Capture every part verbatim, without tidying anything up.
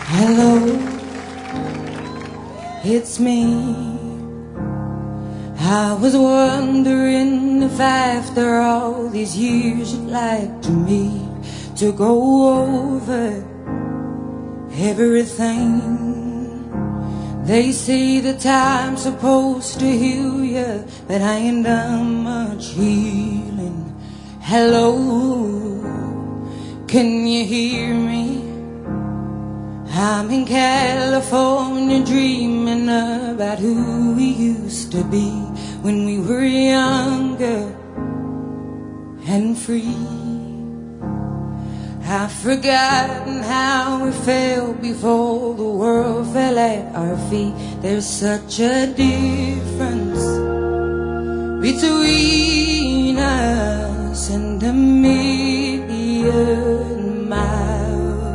Hello, it's me. I was wondering if after all these years you'd like to meet to go over everything. They say the time's supposed to heal you, but I ain't done much healing. Hello, can you hear me? I'm in California dreaming about who we used to be when we were younger and free. I've forgotten how we felt before the world fell at our feet. There's such a difference between us and a million miles.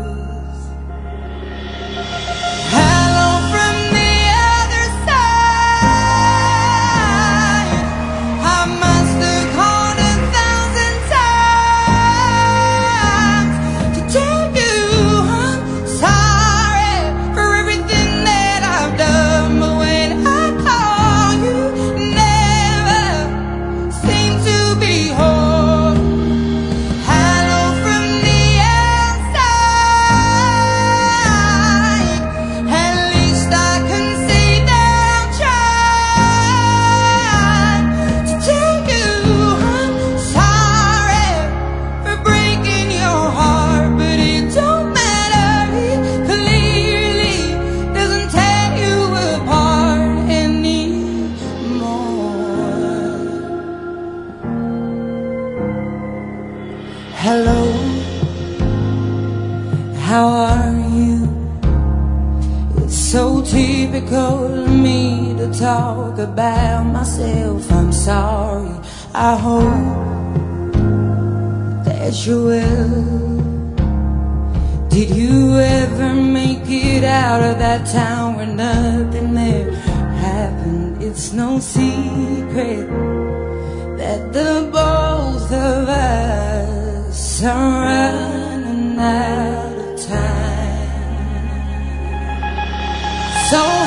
Hello, how are you? It's so typical of me to talk about myself. I'm sorry, I hope that you're well. Did you ever make it out of that town where nothing there happened? It's no secret that the both of us are running out of time. So